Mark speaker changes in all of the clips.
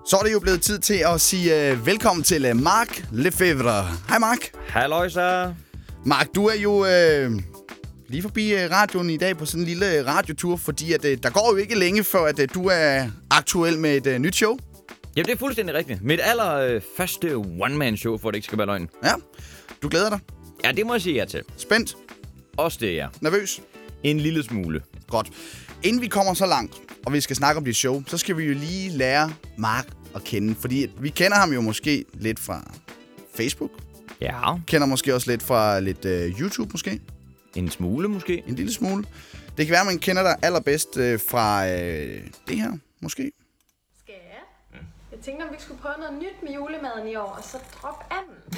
Speaker 1: Så er det jo blevet tid til at sige velkommen til Mark Lefebvre. Hej Mark.
Speaker 2: Halløj så.
Speaker 1: Mark, du er jo lige forbi radioen i dag på sådan en lille radiotur, fordi at, der går jo ikke længe før, at du er aktuel med et nyt show.
Speaker 2: Jamen, det er fuldstændig rigtigt. Mit første one-man-show, for det ikke skal være løgn.
Speaker 1: Ja, du glæder dig.
Speaker 2: Ja, det må jeg sige ja til.
Speaker 1: Spændt.
Speaker 2: Også det, ja.
Speaker 1: Nervøs.
Speaker 2: En lille smule.
Speaker 1: Godt. Inden vi kommer så langt, og vi skal snakke om dit show, så skal vi jo lige lære Mark at kende. Fordi vi kender ham jo måske lidt fra Facebook.
Speaker 2: Ja.
Speaker 1: Kender måske også lidt fra lidt YouTube måske.
Speaker 2: En smule måske.
Speaker 1: En lille smule. Det kan være, at man kender dig allerbedst fra det her, måske.
Speaker 3: Skat? Jeg tænkte, om vi skulle prøve noget nyt med julemaden i år, og så drop anden.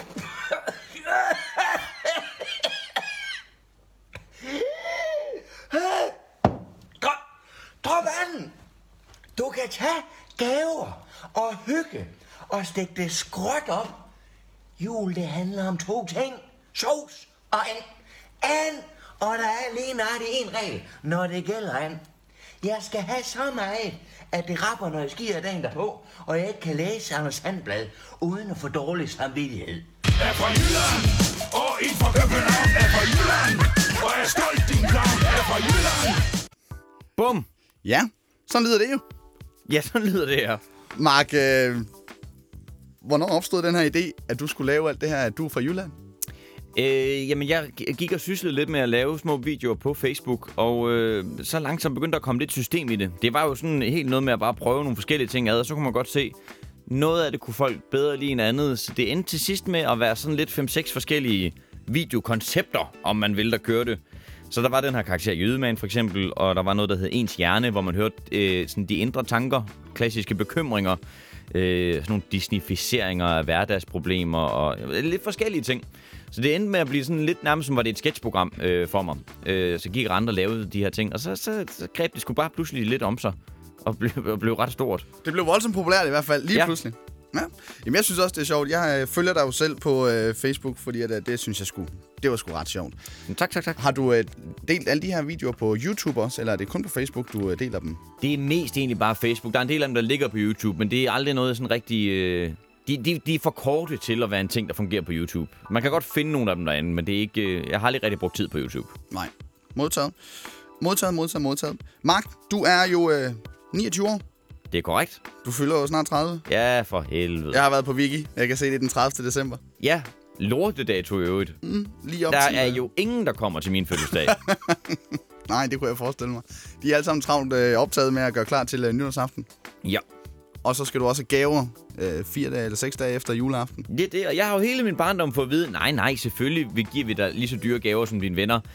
Speaker 4: Drop anden! Du kan tage gaver og hygge og stikke det skråt op. Jul, det handler om 2 ting. Sovs og and. Og der er lige nøjagtigt en regel, når det gælder and. Jeg skal have så meget, at det rapper, når jeg skider dagen derpå, og jeg ikke kan læse Anders Sandblad, uden at få dårlig samvittighed.
Speaker 5: Er fra Jylland, og en fra København er fra Jylland, og er stolt din clown er fra Jylland.
Speaker 2: Bum.
Speaker 1: Ja, sådan lyder det jo.
Speaker 2: Ja, sådan lyder det her.
Speaker 1: Mark, hvornår opstod den her idé, at du skulle lave alt det her, at du er fra Jylland?
Speaker 2: Jamen, jeg gik og syslede lidt med at lave små videoer på Facebook, og så langsomt begyndte der at komme lidt system i det. Det var jo sådan helt noget med at bare prøve nogle forskellige ting ad, og så kunne man godt se, noget af det kunne folk bedre lide end andet. Så det endte til sidst med at være sådan lidt 5-6 forskellige videokoncepter, om man ville, der kørte. Så der var den her karakter Jydeman for eksempel, og der var noget, der hed Ens Hjerne, hvor man hørte sådan de indre tanker, klassiske bekymringer, sådan nogle disnificeringer af hverdagsproblemer og lidt forskellige ting. Så det endte med at blive sådan lidt nærmest som var det et sketchprogram for mig. Så gik andre og lavede de her ting, og så greb det sgu bare pludselig lidt om sig og blev ret stort. Det
Speaker 1: blev voldsomt populært i hvert fald, lige pludselig. Ja. Jamen, jeg synes også, det er sjovt. Jeg følger dig jo selv på Facebook, fordi det synes jeg det var sgu ret sjovt.
Speaker 2: Tak.
Speaker 1: Har du delt alle de her videoer på YouTube også, eller er det kun på Facebook, du deler dem?
Speaker 2: Det er mest egentlig bare Facebook. Der er en del af dem, der ligger på YouTube, men det er aldrig noget sådan rigtig... De er for korte til at være en ting, der fungerer på YouTube. Man kan godt finde nogle af dem derinde, men det er ikke... Jeg har aldrig rigtig brugt tid på YouTube.
Speaker 1: Nej. Modtaget. Mark, du er jo 29 år.
Speaker 2: Det er korrekt.
Speaker 1: Du fylder jo snart 30.
Speaker 2: Ja, for helvede.
Speaker 1: Jeg har været på Wiki. Jeg kan se, det er den 30. december.
Speaker 2: Ja, lortedato i øvrigt.
Speaker 1: Lige op
Speaker 2: der
Speaker 1: til,
Speaker 2: er jo ingen, der kommer til min fødselsdag.
Speaker 1: Nej, det kunne jeg forestille mig. De er alle sammen travlt optaget med at gøre klar til nytårsaften.
Speaker 2: Ja.
Speaker 1: Og så skal du også have gaver 4 dage eller 6 dage efter juleaften.
Speaker 2: Det, og jeg har jo hele min barndom fået at vide, nej, selvfølgelig giver vi dig lige så dyre gaver som dine venner.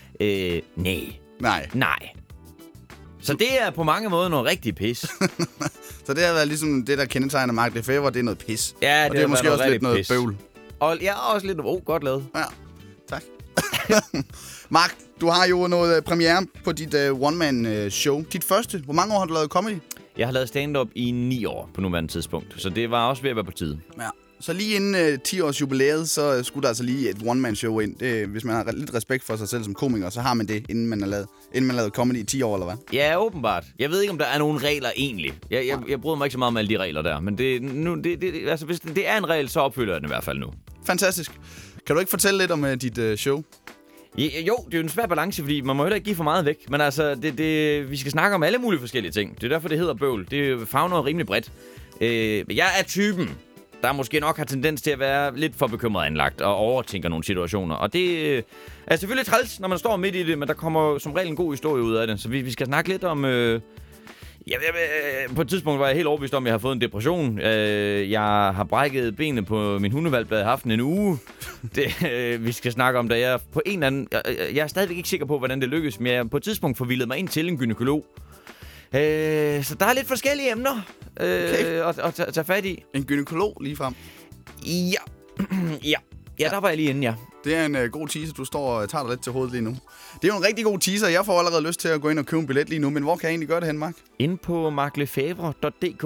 Speaker 2: Nej. Så det er på mange måder noget rigtig pis.
Speaker 1: Så det har været ligesom det, der kendetegner Mark Lefebvre, det er noget pis.
Speaker 2: Ja,
Speaker 1: og det er måske også lidt noget pis. Bøvl.
Speaker 2: Og jeg er også lidt godt lavet.
Speaker 1: Ja, tak. Mark, du har jo noget premiere på dit one-man-show. Dit første. Hvor mange år har du lavet comedy?
Speaker 2: Jeg har lavet stand-up i 9 år på nuværende tidspunkt, så det var også ved at være på tide.
Speaker 1: Ja. Så lige inden 10-års jubilæet, så skulle der altså lige et one-man-show ind. Hvis man har lidt respekt for sig selv som komiker, så har man det, inden man har lavet comedy i 10 år, eller hvad?
Speaker 2: Ja, åbenbart. Jeg ved ikke, om der er nogen regler egentlig. Jeg bryder mig ikke så meget med alle de regler der, men altså, hvis det er en regel, så opfylder jeg den i hvert fald nu.
Speaker 1: Fantastisk. Kan du ikke fortælle lidt om dit show?
Speaker 2: Jo, det er jo en svær balance, fordi man må heller ikke give for meget væk. Men altså, vi skal snakke om alle mulige forskellige ting. Det er derfor, det hedder bøvl. Det favner rimelig bredt. Jeg er typen, der måske nok har tendens til at være lidt for bekymret anlagt og overtænker nogle situationer. Og det er selvfølgelig træls, når man står midt i det, men der kommer som regel en god historie ud af det. Så vi skal snakke lidt om... på et tidspunkt var jeg helt overbevist om, at jeg har fået en depression. Jeg har brækket benene på min hundevalg, der havde haft en uge. Vi skal snakke om, da jeg på en eller anden... Jeg er stadigvæk ikke sikker på, hvordan det lykkes, men jeg på et tidspunkt forvildede mig ind til en gynekolog. Så der er lidt forskellige emner at tage fat i.
Speaker 1: En gynekolog ligefrem?
Speaker 2: Ja, der var jeg lige inde, ja.
Speaker 1: Det er en god teaser, du står og tager dig lidt til hovedet lige nu. Det er jo en rigtig god teaser. Jeg får allerede lyst til at gå ind og købe en billet lige nu, men hvor kan jeg egentlig gøre det hen, Mark?
Speaker 2: Inde på marklefebvre.dk.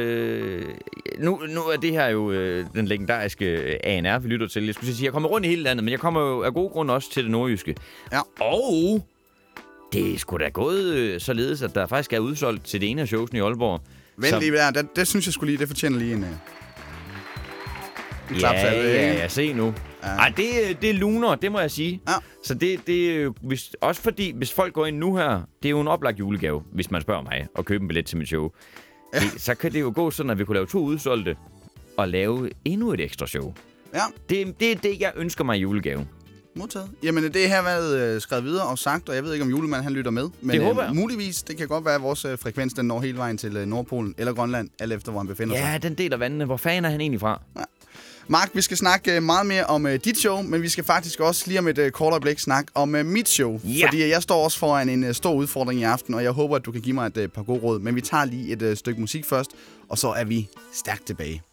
Speaker 2: Nu er det her jo den legendariske ANR, vi lytter til. Jeg skulle sige, jeg kommer rundt i hele landet, men jeg kommer jo af gode grunde også til det nordjyske.
Speaker 1: Ja.
Speaker 2: Og det er sgu da gået således, at der faktisk er udsolgt til det ene af showsene i Aalborg.
Speaker 1: Vent lige der. Det synes jeg skulle lige, det fortjener lige en klapsalve, ikke?
Speaker 2: Ja, se nu. Ja. Ej, det er luner, det må jeg sige.
Speaker 1: Ja.
Speaker 2: Så det også fordi, hvis folk går ind nu her, det er jo en oplagt julegave, hvis man spørger mig, og købe en billet til mit show. Ja. Så kan det jo gå sådan, at vi kunne lave 2 udsolgte, og lave endnu et ekstra show.
Speaker 1: Ja.
Speaker 2: Det er det, jeg ønsker mig i julegave.
Speaker 1: Modtaget. Jamen, det her har været skrevet videre og sagt, og jeg ved ikke, om julemanden han lytter med. Men
Speaker 2: det håber jeg.
Speaker 1: Muligvis, det kan godt være, at vores frekvens den når hele vejen til Nordpolen eller Grønland, alt efter, hvor han befinder sig.
Speaker 2: Ja, den deler vandene. Hvor fanden er han egentlig fra?
Speaker 1: Ja. Mark, vi skal snakke meget mere om dit show, men vi skal faktisk også lige om et kort øjeblik snakke om mit show.
Speaker 2: Ja.
Speaker 1: Fordi jeg står også foran en stor udfordring i aften, og jeg håber, at du kan give mig et par gode råd. Men vi tager lige et stykke musik først, og så er vi stærkt tilbage.